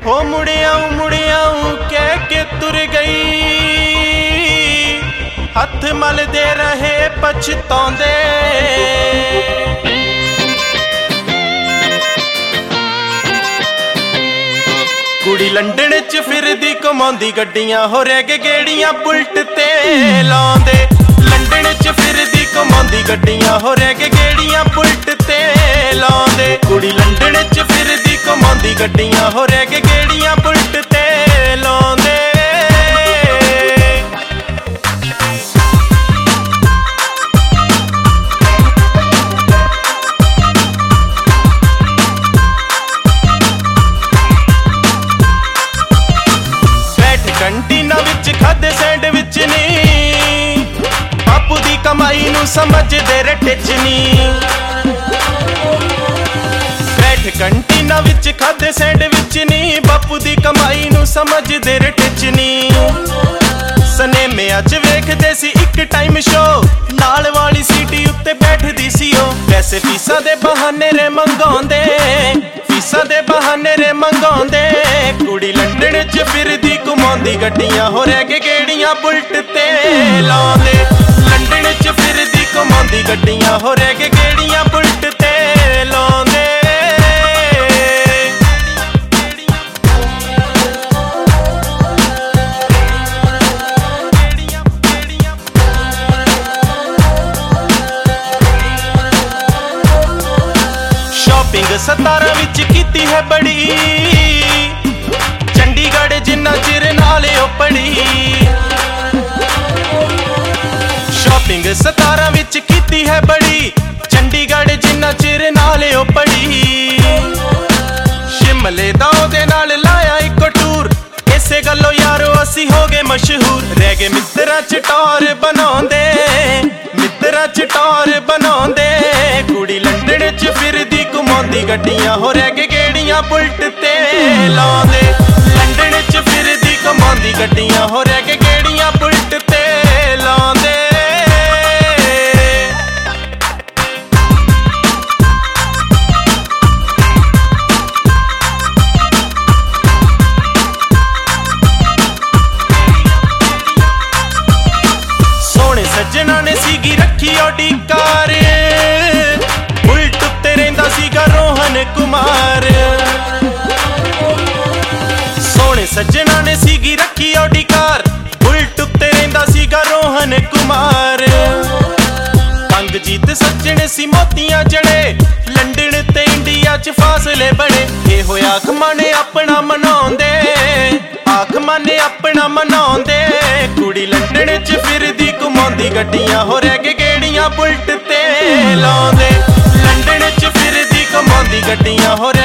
हो मुड़ियाऊं कह के तुर गई, हथ मलदे रहे पछताउंदे। कुड़ी लंडन च फिरदी घुमाउंदी गड्डियां, हो रह गए गेड़ियां बुलट ते लाउंदे। लंडन च फिरदी घुमाउंदी गड्डियां, हो रह गए गेड़ियां बुलट ते लाउंदे। कुड़ी लंडन च फिरदी घुमाउंदी गड्डियां, हो रह गए गेड़ियां बुलट ते लाउंदे। कंटीना विच खादे सैंडविच नी, बापू दी कमाई नू समझदे रटे च नी। बैठ कंटीना विच खादे सैंडविच नी, बापू दी कमाई नू समझदे रटे च नी। सनेमिया च वेखदे सी इक टाइम शो, नाल वाली सीटी उत्ते बैठदी सी ओ। वैसे फीसां दे बहाने रे मंगाउंदे, फीसां दे बहाने रे मंगाउंदे। कुड़ी लंडन च फिरदी घुमाउंदी गड्डियां, हो रह गए गेड़ियां बुलट ते लाउंदे। लंडन च फिरदी घुमाउंदी गड्डियां, हो रह गए गेड़ियां बुलट ते लाउंदे। शॉपिंग 17 विच कीती है बड़ी, चंडीगढ़ जिन्ना चिर नाले ओ पड़ी। शॉपिंग 17 विच कीती है बड़ी, चंडीगढ़ जिन्ना चिर नाले ओ पड़ी। शिमले दा ओदे नाल लाया इको टूर, इसे गल्लों यारो असी हो गए मशहूर। रह गए मित्तरां च टौर बनाउंदे, मित्तरां च टौर बनाउंदे। कुड़ी लंडन च फिरदी घुमाउंदी गड्डियां, हो रह गए गेड़ियां बुलट ते लाउंदे। लंडन च फिरदी घुमाउंदी गड्डियां, हो रह गए गेड़ियां बुलट ते लाउंदे। सोहणे सज्जना ने सीगी रखी ओडी कार, बुलट उत्ते रहिंदा सीगा रोहन कुमार। सोहणे सज्जना ने सीगी रखी ओडी कार, बुलट उत्ते रहिंदा सीगा रोहन कुमार। कंगजीत सज्जण सी मोतियां जड़े, लंडन ते इंडिया च फासले बने। ये होया आखमां ने अपना मनाउंदे, आखमां ने अपना मनाउंदे। कुड़ी लंडन च फिरदी घुमाउंदी गड्डियां, हो रह गए गेड़ियां बुलट ते लाउंदे। लंडन च फिरदी घुमाउंदी गड्डियां, हो